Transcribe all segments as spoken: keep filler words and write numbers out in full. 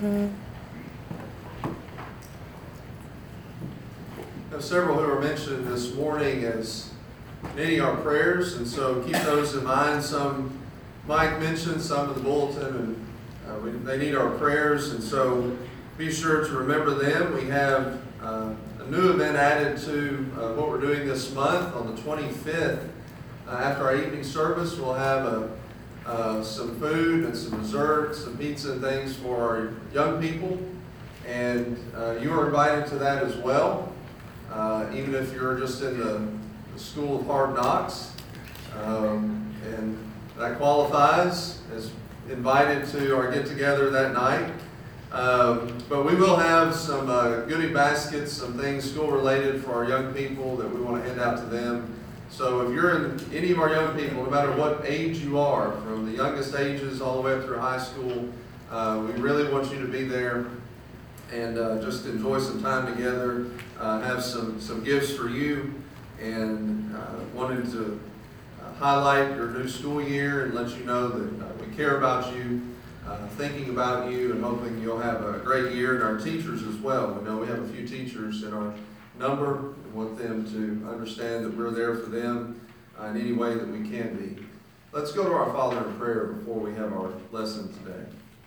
There are several who are mentioned this morning as needing our prayers, and so keep those in mind. Some Mike mentioned, some of the bulletin, and uh, we, they need our prayers, and so be sure to remember them. We have uh, a new event added to uh, what we're doing this month on the twenty-fifth. Uh, after our evening service, we'll have a, uh, some food and some desserts, some pizza and things for our young people, and uh, you are invited to that as well. Uh, even if you're just in the, the School of Hard Knocks, um, and that qualifies as invited to our get-together that night. Um, but we will have some uh, goodie baskets, some things school-related for our young people that we want to hand out to them. So if you're in any of our young people, no matter what age you are, from the youngest ages all the way up through high school, uh, we really want you to be there and uh, just enjoy some time together, uh, have some, some gifts for you, and uh, wanted to uh, highlight your new school year and let you know that uh, we care about you, uh, thinking about you, and hoping you'll have a great year, and our teachers as well. We know we have a few teachers in our number and want them to understand that we're there for them uh, in any way that we can be. Let's go to our Father in prayer before we have our lesson today.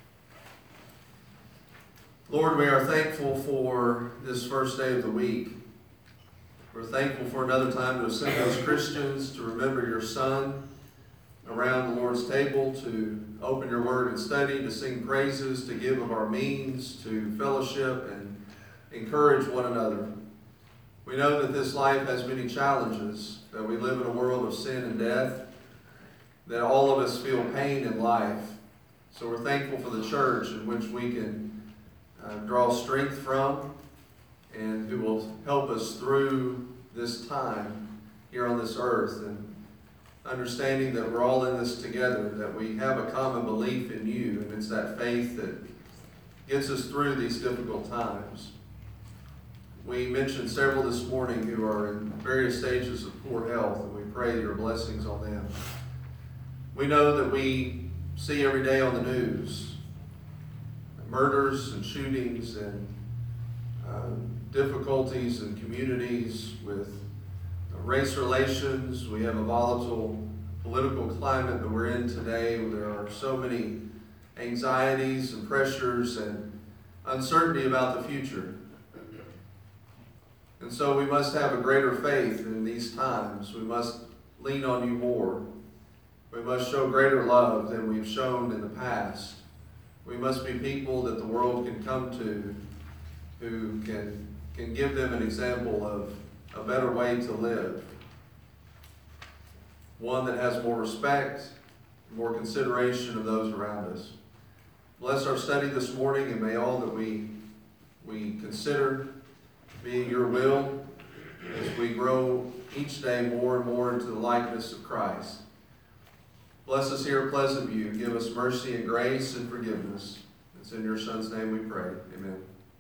Lord, we are thankful for this first day of the week. We're thankful for another time to assemble as Christians, to remember your Son around the Lord's table, to open your word and study, to sing praises, to give of our means, to fellowship and encourage one another. We know that this life has many challenges, that we live in a world of sin and death, that all of us feel pain in life. So we're thankful for the church in which we can Uh, draw strength from, and who will help us through this time here on this earth, and understanding that we're all in this together, that we have a common belief in you, and it's that faith that gets us through these difficult times. We mentioned several this morning who are in various stages of poor health, and we pray your blessings on them. We know that we see every day on the news murders and shootings and uh, difficulties in communities with race relations. We have a volatile political climate that we're in today. There are so many anxieties and pressures and uncertainty about the future. And so we must have a greater faith in these times. We must lean on you more. We must show greater love than we've shown in the past. We must be people that the world can come to, who can, can give them an example of a better way to live. One that has more respect, more consideration of those around us. Bless our study this morning, and may all that we, we consider be your will as we grow each day more and more into the likeness of Christ. Bless us here at Pleasant View. Give us mercy and grace and forgiveness. It's in your Son's name we pray. Amen.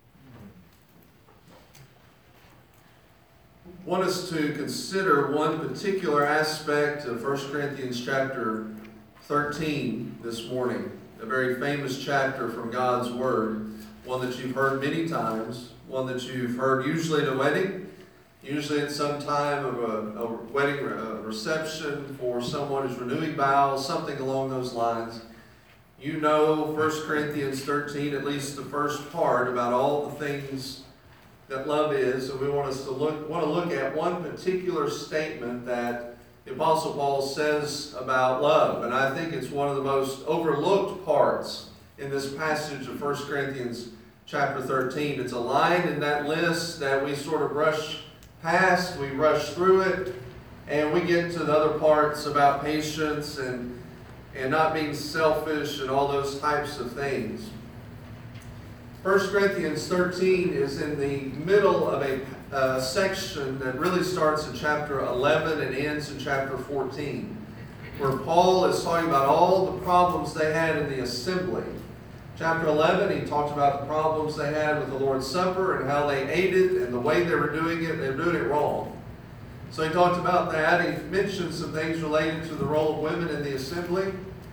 I want us to consider one particular aspect of First Corinthians chapter thirteen this morning. A very famous chapter from God's Word. One that you've heard many times. One that you've heard usually at a wedding. Usually at some time of a, a wedding a reception for someone who's renewing vows, something along those lines. You know First Corinthians thirteen, at least the first part, about all the things that love is. And we want us to look want to look at one particular statement that the Apostle Paul says about love. And I think it's one of the most overlooked parts in this passage of First Corinthians chapter thirteen. It's a line in that list that we sort of brush past, we rush through it, and we get to the other parts about patience and and not being selfish and all those types of things. First Corinthians thirteen is in the middle of a uh, section that really starts in chapter eleven and ends in chapter fourteen, where Paul is talking about all the problems they had in the assembly. Chapter eleven, he talked about the problems they had with the Lord's Supper and how they ate it and the way they were doing it, they were doing it wrong. So he talked about that. He mentioned some things related to the role of women in the assembly.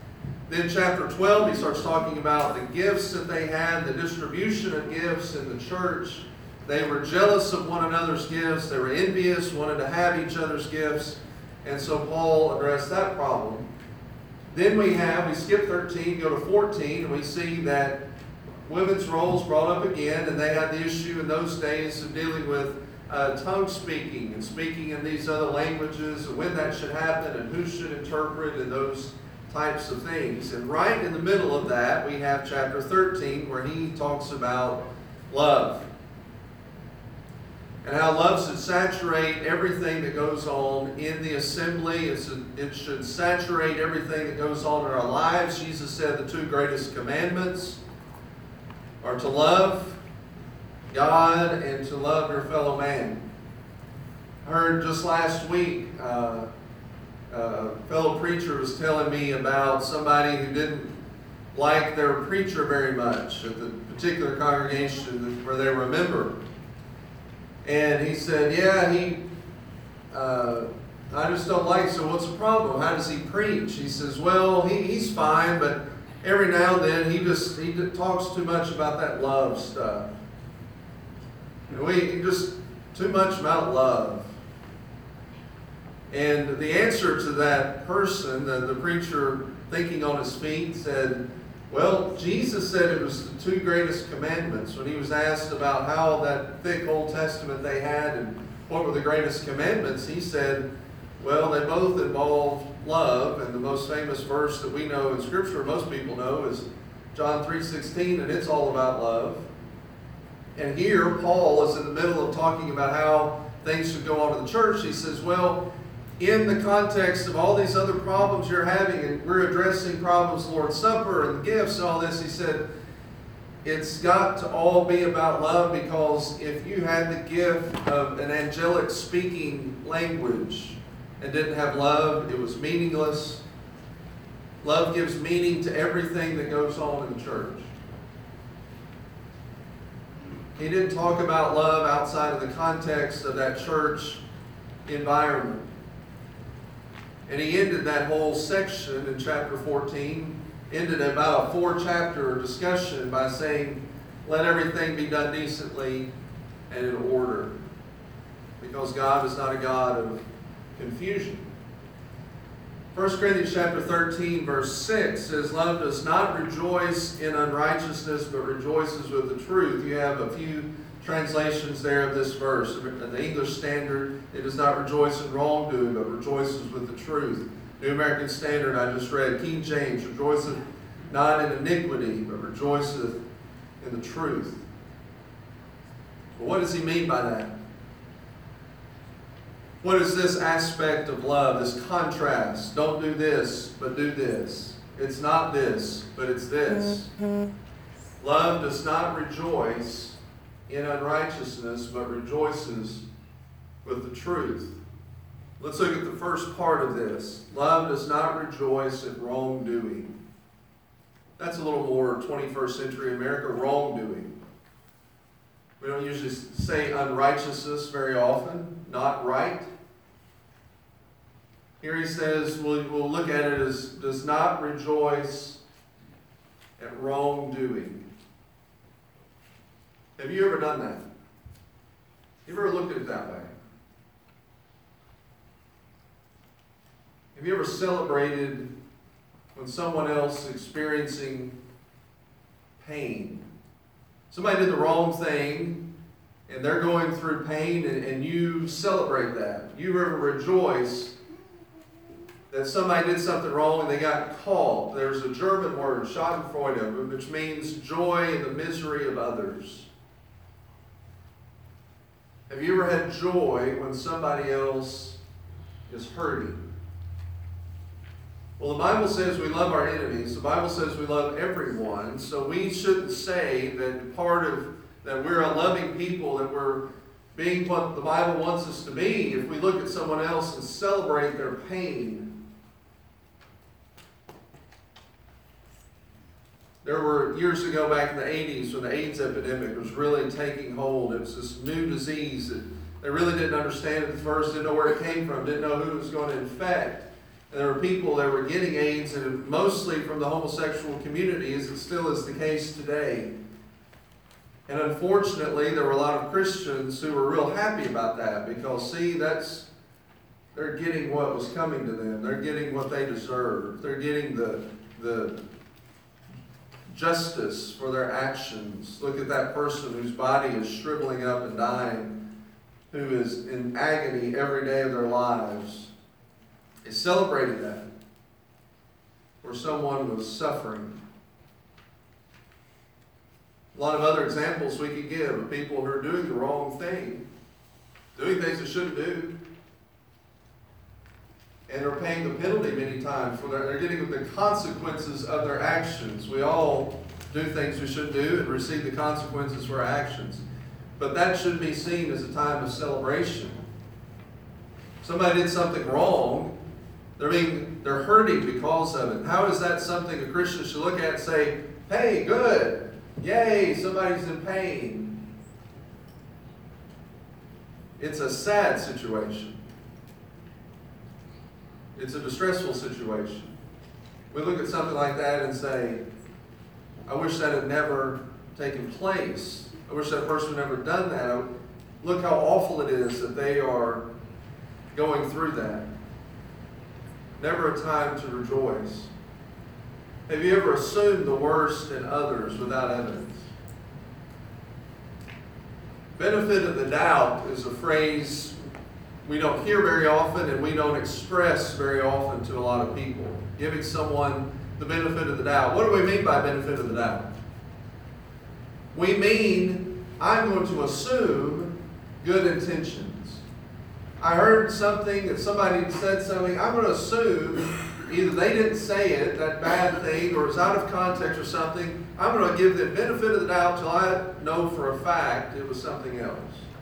Then chapter twelve, he starts talking about the gifts that they had, the distribution of gifts in the church. They were jealous of one another's gifts. They were envious, wanted to have each other's gifts. And so Paul addressed that problem. Then we have, we skip thirteen, go to fourteen, and we see that women's roles brought up again, and they had the issue in those days of dealing with uh, tongue speaking and speaking in these other languages, and when that should happen, and who should interpret, and those types of things. And right in the middle of that, we have chapter thirteen, where he talks about love. And how love should saturate everything that goes on in the assembly. It's a, it should saturate everything that goes on in our lives. Jesus said the two greatest commandments are to love God and to love your fellow man. I heard just last week, uh, a fellow preacher was telling me about somebody who didn't like their preacher very much at the particular congregation where they were a member. And he said, yeah, he, uh, I just don't like, so what's the problem? How does he preach? He says, well, he, he's fine, but every now and then he just, he talks too much about that love stuff. You know, we just, too much about love. And the answer to that person, the, the preacher thinking on his feet, said, well, Jesus said it was the two greatest commandments. When he was asked about how that thick Old Testament they had and what were the greatest commandments, he said, well, they both involved love. And the most famous verse that we know in Scripture, most people know, is John three sixteen, and it's all about love. And here, Paul is in the middle of talking about how things should go on in the church. He says, well, in the context of all these other problems you're having, and we're addressing problems, Lord's Supper and the gifts and all this, he said, it's got to all be about love, because if you had the gift of an angelic speaking language and didn't have love, it was meaningless. Love gives meaning to everything that goes on in the church. He didn't talk about love outside of the context of that church environment. And he ended that whole section in chapter fourteen, ended about a four-chapter discussion by saying, let everything be done decently and in order, because God is not a God of confusion. First Corinthians chapter thirteen, verse six says, love does not rejoice in unrighteousness, but rejoices with the truth. You have a few translations there of this verse. In the English Standard, it does not rejoice in wrongdoing, but rejoices with the truth. New American Standard, I just read, King James, rejoiceth not in iniquity, but rejoiceth in the truth. Well, what does he mean by that? What is this aspect of love, this contrast? Don't do this, but do this. It's not this, but it's this. Love does not rejoice in unrighteousness, but rejoices with the truth. Let's look at the first part of this. Love does not rejoice in wrongdoing. That's a little more twenty-first century America, wrongdoing. We don't usually say unrighteousness very often, not right. Here he says, we'll, we'll look at it as does not rejoice at wrongdoing. Have you ever done that? You ever looked at it that way? Have you ever celebrated when someone else is experiencing pain? Somebody did the wrong thing and they're going through pain, and, and you celebrate that. You ever rejoice that somebody did something wrong and they got caught. There's a German word, Schadenfreude, which means joy in the misery of others. Have you ever had joy when somebody else is hurting? Well, the Bible says we love our enemies. The Bible says we love everyone. So we shouldn't say that part of that we're a loving people, that we're being what the Bible wants us to be, if we look at someone else and celebrate their pain. There were years ago back in the eighties when the AIDS epidemic was really taking hold. It was this new disease that they really didn't understand at first, didn't know where it came from, didn't know who it was going to infect. And there were people that were getting AIDS, and mostly from the homosexual community, as it still is the case today. And unfortunately, there were a lot of Christians who were real happy about that because, see, that's they're getting what was coming to them. They're getting what they deserve. They're getting the the justice for their actions. Look at that person whose body is shriveling up and dying, who is in agony every day of their lives. They celebrated that, where someone was suffering. A lot of other examples we could give of people who are doing the wrong thing, doing things they shouldn't do, and are paying the penalty many times for their, they're getting the consequences of their actions. We all do things we shouldn't do and receive the consequences for our actions. But that shouldn't be seen as a time of celebration. Somebody did something wrong, they're being they're hurting because of it. How is that something a Christian should look at and say, hey, good, yay, somebody's in pain? It's a sad situation. It's a distressful situation. We look at something like that and say, I wish that had never taken place. I wish that person had never done that. Look how awful it is that they are going through that. Never a time to rejoice. Have you ever assumed the worst in others without evidence? Benefit of the doubt is a phrase we don't hear very often and we don't express very often to a lot of people. Giving someone the benefit of the doubt. What do we mean by benefit of the doubt? We mean, I'm going to assume good intentions. I heard something, that somebody said something, I'm going to assume either they didn't say it, that bad thing, or it's out of context or something. I'm going to give the benefit of the doubt till I know for a fact it was something else.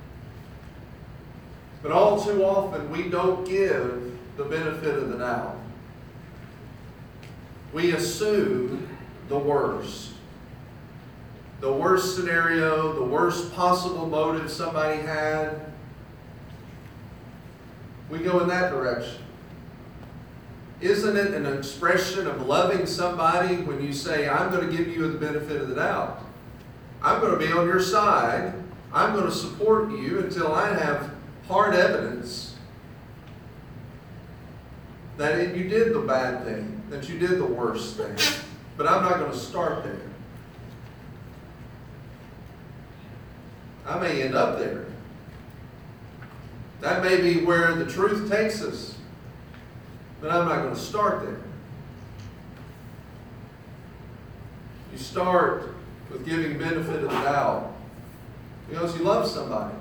But all too often, we don't give the benefit of the doubt. We assume the worst. The worst scenario, the worst possible motive somebody had. We go in that direction. Isn't it an expression of loving somebody when you say, I'm going to give you the benefit of the doubt? I'm going to be on your side. I'm going to support you until I have hard evidence that it, you did the bad thing, that you did the worst thing. But I'm not going to start there. I may end up there. That may be where the truth takes us. But I'm not going to start there. You start with giving benefit of the doubt because you love somebody.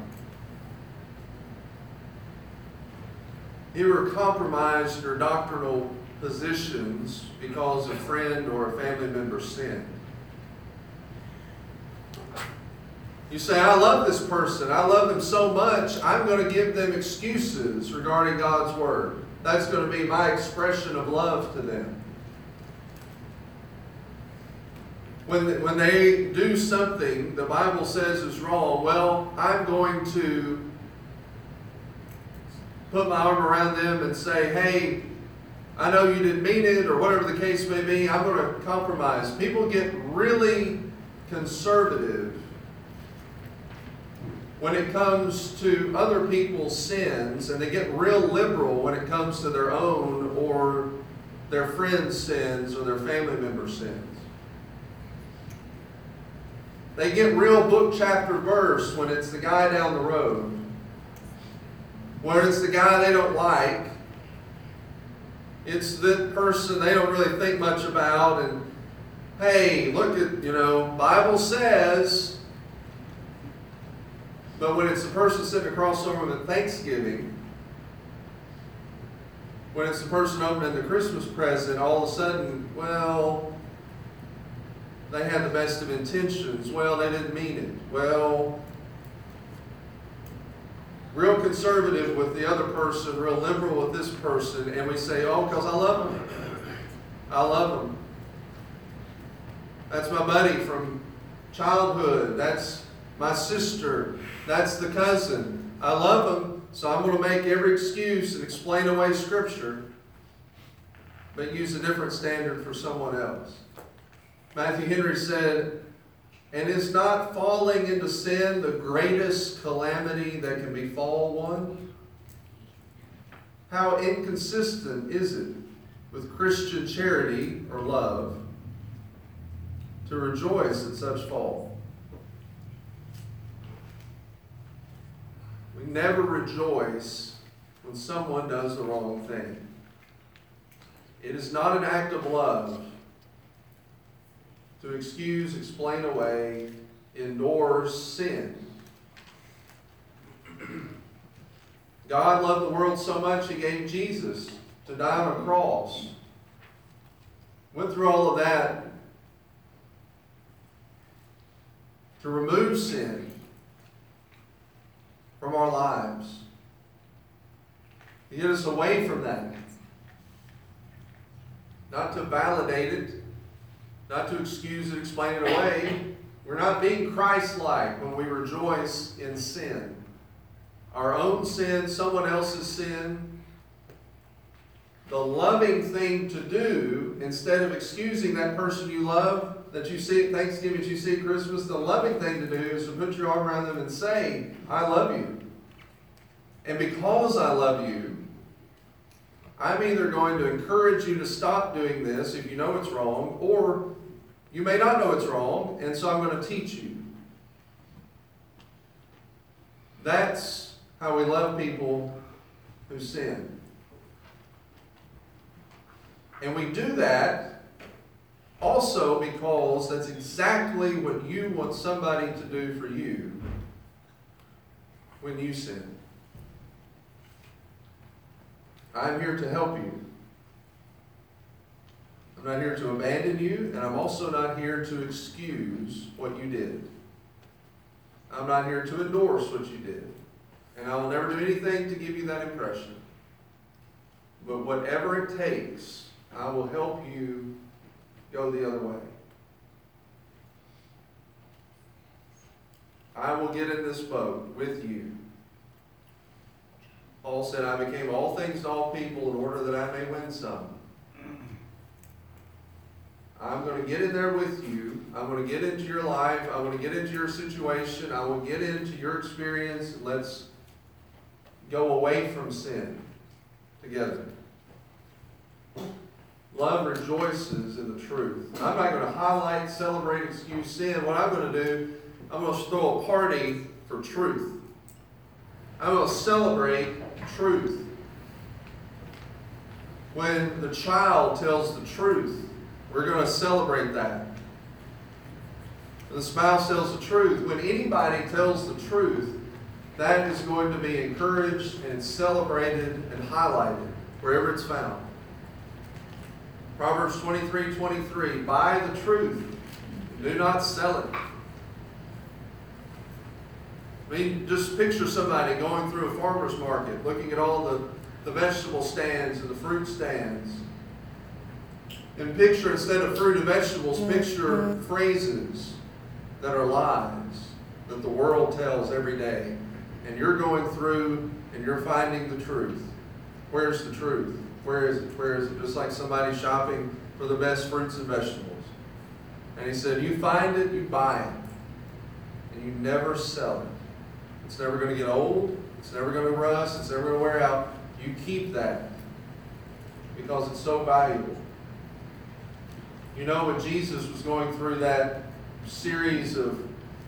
You ever compromised your doctrinal positions because a friend or a family member sinned? You say, I love this person. I love them so much, I'm going to give them excuses regarding God's Word. That's going to be my expression of love to them. When, when they do something the Bible says is wrong, well, I'm going to put my arm around them and say, hey, I know you didn't mean it, or whatever the case may be. I'm going to compromise. People get really conservative when it comes to other people's sins, and they get real liberal when it comes to their own or their friends' sins or their family members' sins. They get real book, chapter, verse when it's the guy down the road. When it's the guy they don't like. It's the person they don't really think much about. And, hey, look at, you know, Bible says. But when it's the person sitting across from them at Thanksgiving, when it's the person opening the Christmas present, all of a sudden, well, they had the best of intentions. Well, they didn't mean it. Well, real conservative with the other person, real liberal with this person, and we say, oh, because I love them. I love them. That's my buddy from childhood. That's my sister. That's the cousin. I love them, so I'm going to make every excuse and explain away Scripture. but use a different standard for someone else. Matthew Henry said, "And is not falling into sin the greatest calamity that can befall one? How inconsistent is it with Christian charity or love to rejoice at such fall?" We never rejoice when someone does the wrong thing. It is not an act of love to excuse, explain away, endorse sin. God loved the world so much, He gave Jesus to die on a cross. Went through all of that to remove sin from our lives. He get us away from that. Not to validate it, not to excuse it, explain it away. We're not being Christ-like when we rejoice in sin. Our own sin, someone else's sin. The loving thing to do, instead of excusing that person you love, that you see at Thanksgiving, that you see at Christmas, the loving thing to do is to put your arm around them and say, "I love you. And because I love you, I'm either going to encourage you to stop doing this if you know it's wrong, or you may not know it's wrong, and so I'm going to teach you." That's how we love people who sin. And we do that also because that's exactly what you want somebody to do for you when you sin. I'm here to help you. I'm not here to abandon you, and I'm also not here to excuse what you did. I'm not here to endorse what you did. And I will never do anything to give you that impression. But whatever it takes, I will help you go the other way. I will get in this boat with you. Paul said, "I became all things to all people in order that I may win some." I'm going to get in there with you. I'm going to get into your life. I'm going to get into your situation. I will get into your experience. And let's go away from sin together. Love rejoices in the truth. I'm not going to highlight, celebrate, excuse sin. What I'm going to do, I'm going to throw a party for truth. I'm going to celebrate truth. When the child tells the truth, we're going to celebrate that. When the spouse tells the truth, when anybody tells the truth, that is going to be encouraged and celebrated and highlighted wherever it's found. Proverbs twenty-three twenty-three, "Buy the truth, do not sell it." I mean, just picture somebody going through a farmer's market, looking at all the, the vegetable stands and the fruit stands. And picture, instead of fruit and vegetables, picture phrases that are lies that the world tells every day. And you're going through and you're finding the truth. Where's the truth? Where is it? Where is it? Just like somebody shopping for the best fruits and vegetables. And he said, you find it, you buy it. And you never sell it. It's never going to get old. It's never going to rust. It's never going to wear out. You keep that because it's so valuable. You know, when Jesus was going through that series of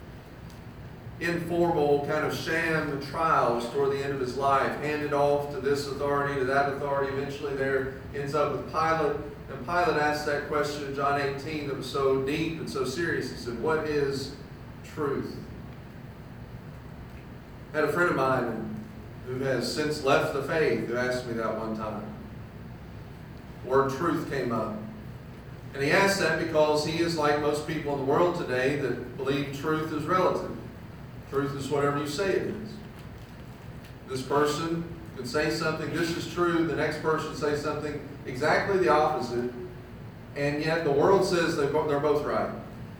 informal kind of sham trials toward the end of his life, handed off to this authority, to that authority, eventually there ends up with Pilate. And Pilate asked that question in John eighteen that was so deep and so serious. He said, what is truth? I had a friend of mine who has since left the faith who asked me that one time. Word truth came up. And he asked that because he is like most people in the world today that believe truth is relative. Truth is whatever you say it is. This person could say something, this is true, the next person say something exactly the opposite, and yet the world says they're both right.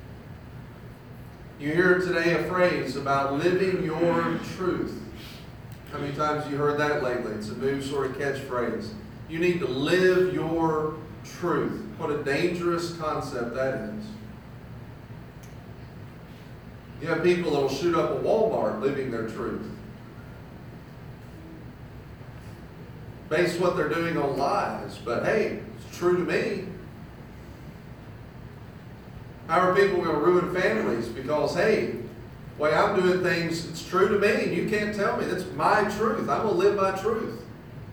You hear today a phrase about living your truth. How many times have you heard that lately? It's a new sort of catchphrase. You need to live your truth. What a dangerous concept that is. You have people that will shoot up a Walmart living their truth. Base what they're doing on lies, but hey, it's true to me. How are people going to ruin families because, hey, the way I'm doing things, it's true to me, and you can't tell me. That's my truth. I'm going to live my truth.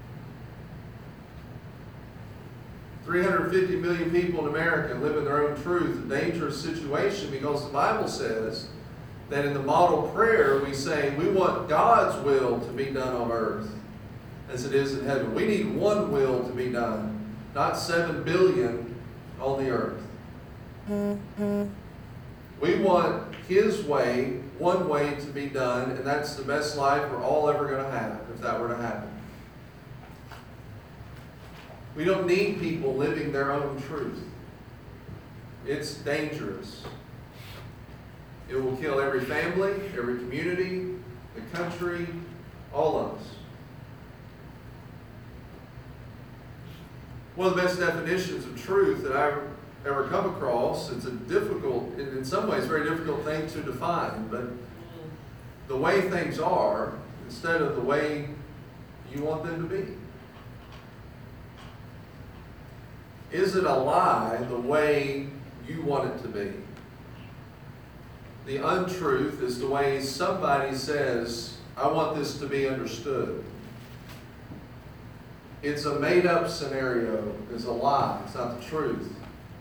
three hundred fifty million people in America live in their own truth, a dangerous situation, because the Bible says that in the model prayer we say we want God's will to be done on earth as it is in heaven. We need one will to be done, not seven billion on the earth. We want His way, one way to be done, and that's the best life we're all ever going to have if that were to happen. We don't need people living their own truth. It's dangerous. It will kill every family, every community, the country, all of us. One of the best definitions of truth that I've ever come across, it's a difficult, in some ways, very difficult thing to define, but the way things are instead of the way you want them to be. Is it a lie the way you want it to be? The untruth is the way somebody says, I want this to be understood. It's a made-up scenario. It's a lie. It's not the truth.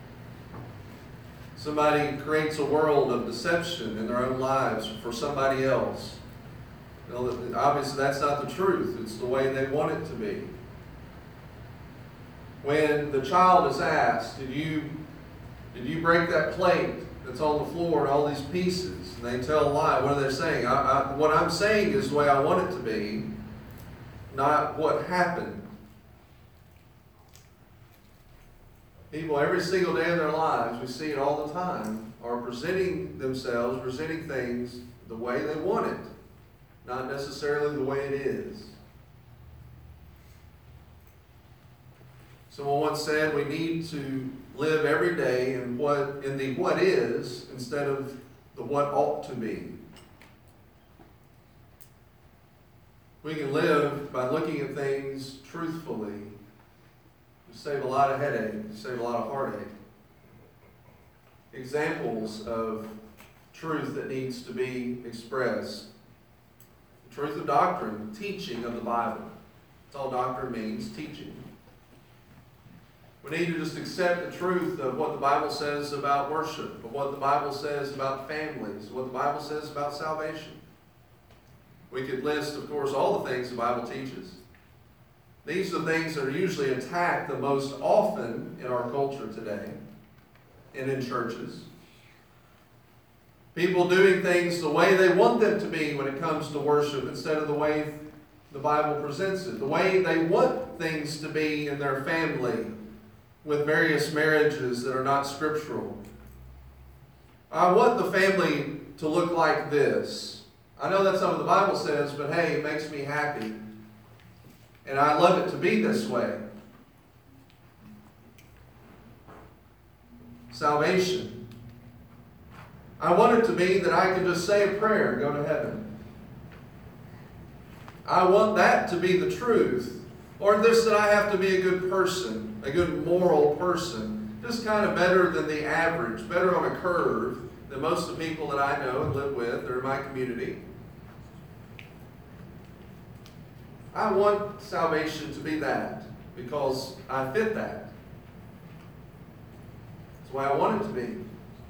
Somebody creates a world of deception in their own lives for somebody else. You know, obviously, that's not the truth. It's the way they want it to be. When the child is asked, did you, did you break that plate that's on the floor and all these pieces? And they tell a lie. What are they saying? I, I, what I'm saying is the way I want it to be, not what happened. People, every single day of their lives, we see it all the time, are presenting themselves, presenting things the way they want it, not necessarily the way it is. Someone once said we need to live every day in what in the what is instead of the what ought to be. We can live by looking at things truthfully. You save a lot of headache, you save a lot of heartache. Examples of truth that needs to be expressed. The truth of doctrine, teaching of the Bible. That's all doctrine means, teaching. We need to just accept the truth of what the Bible says about worship, of what the Bible says about families, what the Bible says about salvation. We could list, of course, all the things the Bible teaches. These are the things that are usually attacked the most often in our culture today and in churches. People doing things the way they want them to be when it comes to worship instead of the way the Bible presents it, the way they want things to be in their family, with various marriages that are not scriptural. I want the family to look like this. I know that's not what the Bible says, but hey, it makes me happy. And I love it to be this way. Salvation. I want it to be that I can just say a prayer and go to heaven. I want that to be the truth. Or this, that I have to be a good person, a good moral person, just kind of better than the average, better on a curve than most of the people that I know and live with or in my community. I want salvation to be that because I fit that. That's why I want it to be.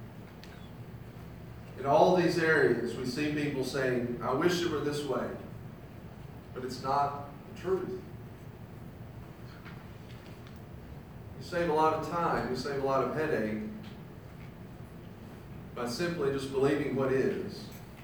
In all these areas, we see people saying, I wish it were this way. But it's not the truth. You save a lot of time, you save a lot of headache by simply just believing what is.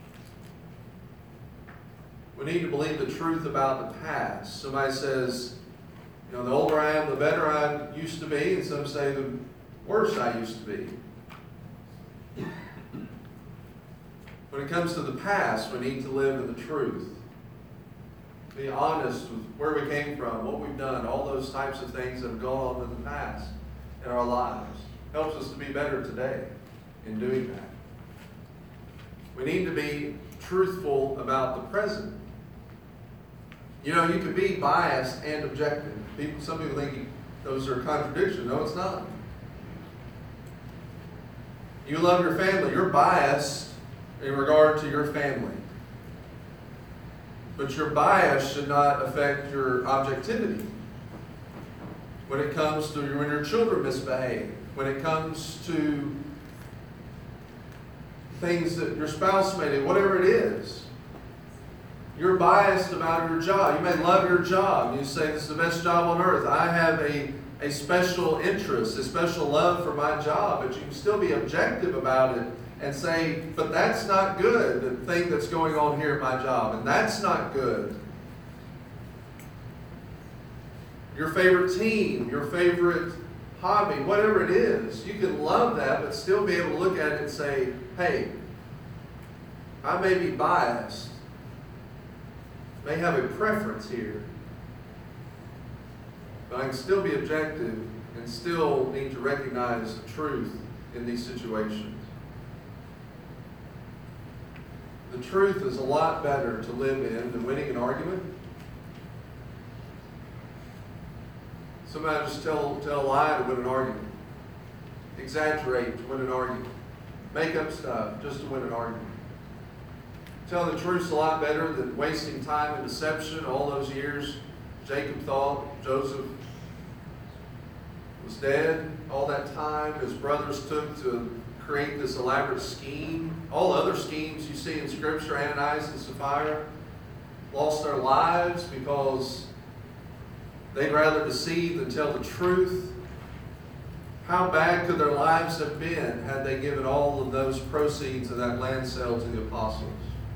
We need to believe the truth about the past. Somebody says, you know, the older I am, the better I used to be, and some say the worse I used to be. When it comes to the past, we need to live in the truth. Be honest with where we came from, what we've done, all those types of things that have gone on in the past. in our lives. Helps us to be better today in doing that. We need to be truthful about the present. You know, you could be biased and objective. People, some people think those are contradictions. No, it's not. You love your family. You're biased in regard to your family. But your bias should not affect your objectivity. When it comes to when your children misbehave, when it comes to things that your spouse may do, whatever it is, you're biased about your job. You may love your job. You say, this is the best job on earth. I have a, a special interest, a special love for my job, but you can still be objective about it and say, but that's not good, the thing that's going on here at my job, and that's not good. Your favorite team, your favorite hobby, whatever it is, you can love that, but still be able to look at it and say, hey, I may be biased, may have a preference here, but I can still be objective and still need to recognize the truth in these situations. The truth is a lot better to live in than winning an argument. Somebody just tell, tell a lie to win an argument. Exaggerate to win an argument. Make up stuff just to win an argument. Telling the truth's a lot better than wasting time in deception. All those years, Jacob thought Joseph was dead. All that time his brothers took to create this elaborate scheme. All the other schemes you see in Scripture, Ananias and Sapphira, lost their lives because they'd rather deceive than tell the truth. How bad could their lives have been had they given all of those proceeds of that land sale to the apostles?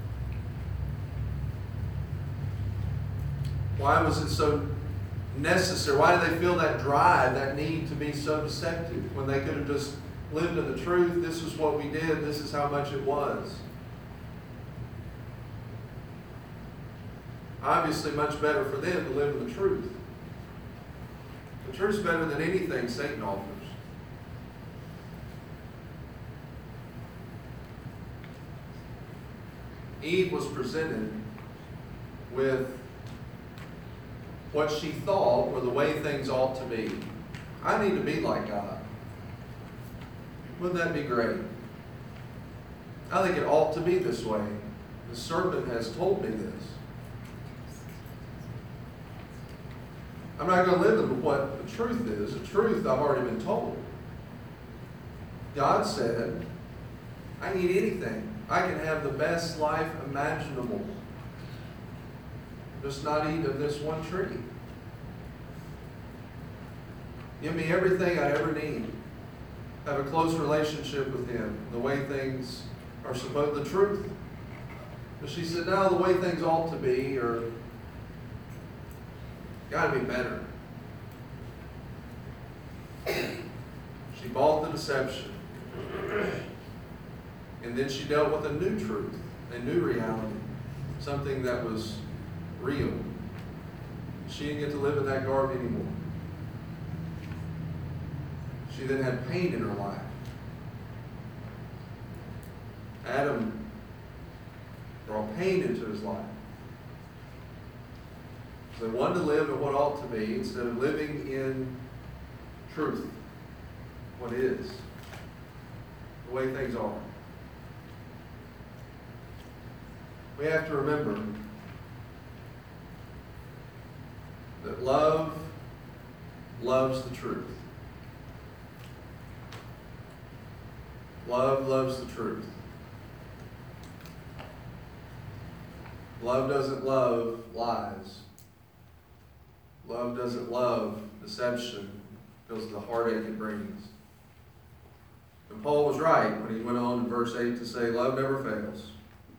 Why was it so necessary? Why did they feel that drive, that need to be so deceptive when they could have just lived in the truth? This is what we did. This is how much it was. Obviously, much better for them to live in the truth. The truth's better than anything Satan offers. Eve was presented with what she thought were the way things ought to be. I need to be like God. Wouldn't that be great? I think it ought to be this way. The serpent has told me this. I'm not going to live in what the truth is. The truth I've already been told. God said, I can eat anything. I can have the best life imaginable. Just not eat of this one tree. Give me everything I ever need. Have a close relationship with Him. The way things are supposed, the truth. But she said, no, the way things ought to be, or got to be better. She bought the deception. And then she dealt with a new truth, a new reality, something that was real. She didn't get to live in that garden anymore. She then had pain in her life. Adam brought pain into his life. So they wanted to live in what ought to be instead of living in truth, what is, the way things are. We have to remember that love loves the truth. Love loves the truth. Love doesn't love lies. Love doesn't love deception because of the heartache it brings. And Paul was right when he went on in verse eight to say, love never fails.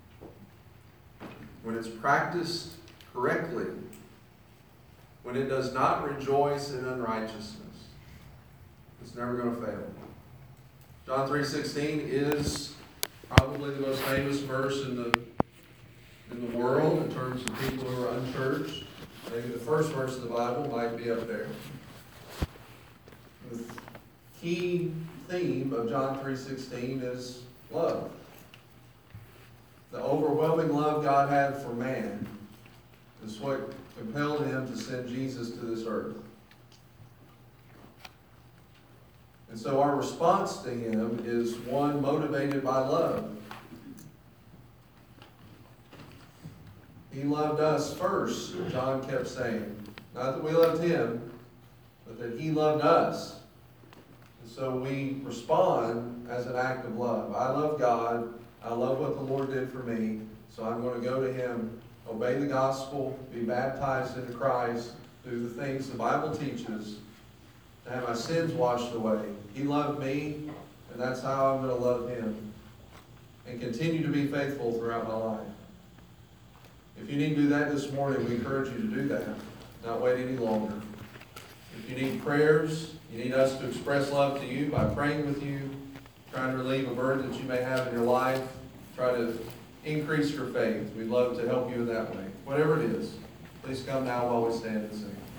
When it's practiced correctly, when it does not rejoice in unrighteousness, it's never going to fail. John three sixteen is probably the most famous verse in the in the world in terms of people who are unchurched. Maybe the first verse of the Bible might be up there. key theme of John three sixteen is love. The overwhelming love God had for man is what compelled him to send Jesus to this earth. And so our response to him is one motivated by love. He loved us first, John kept saying. Not that we loved him, but that he loved us. And so we respond as an act of love. I love God. I love what the Lord did for me. So I'm going to go to him, obey the gospel, be baptized into Christ, do the things the Bible teaches, to have my sins washed away. He loved me, and that's how I'm going to love him. And continue to be faithful throughout my life. If you need to do that this morning, we encourage you to do that. Not wait any longer. If you need prayers, you need us to express love to you by praying with you, trying to relieve a burden that you may have in your life, try to increase your faith. We'd love to help you in that way. Whatever it is, please come now while we stand and sing.